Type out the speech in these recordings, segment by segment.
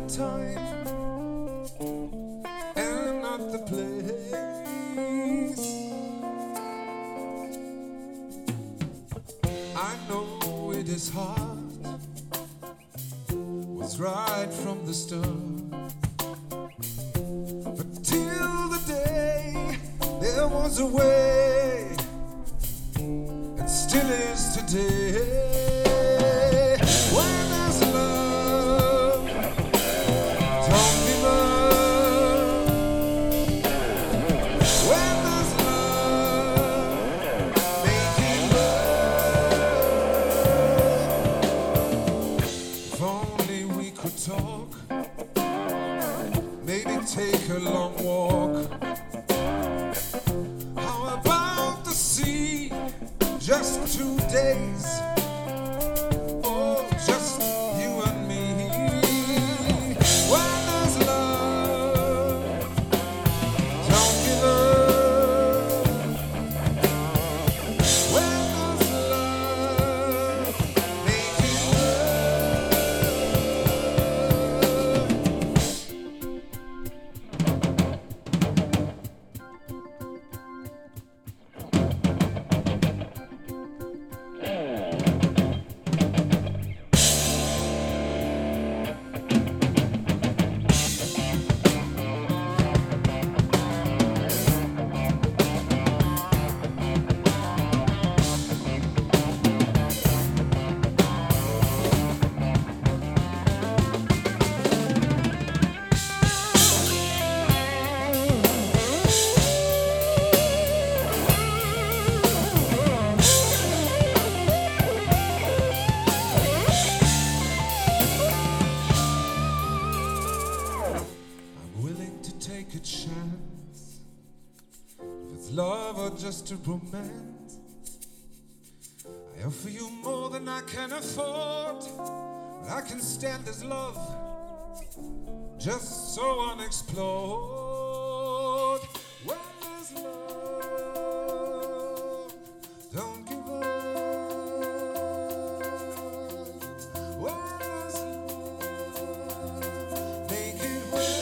time and not the place. I know it is hard, was right from the start, but till the day there was a way, and still is today. When there's love, don't give up. When there's love, make it work. If only we could talk, maybe take a long walk. How about the sea? Just 2 days. Oh, just you and me. When there's love, don't give up. When there's love, make it take a chance. If it's love or just a romance, I offer you more than I can afford. But I can stand this love just so unexplored. When there's love, don't give up. When there's love, make it work.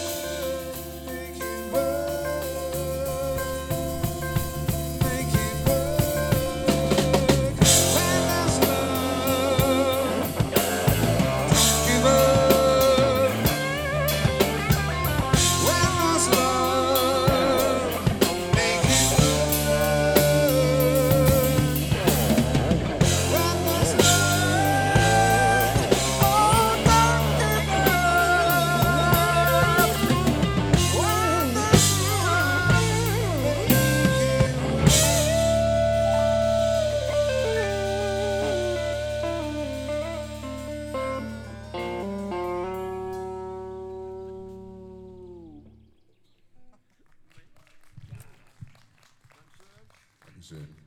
Schön.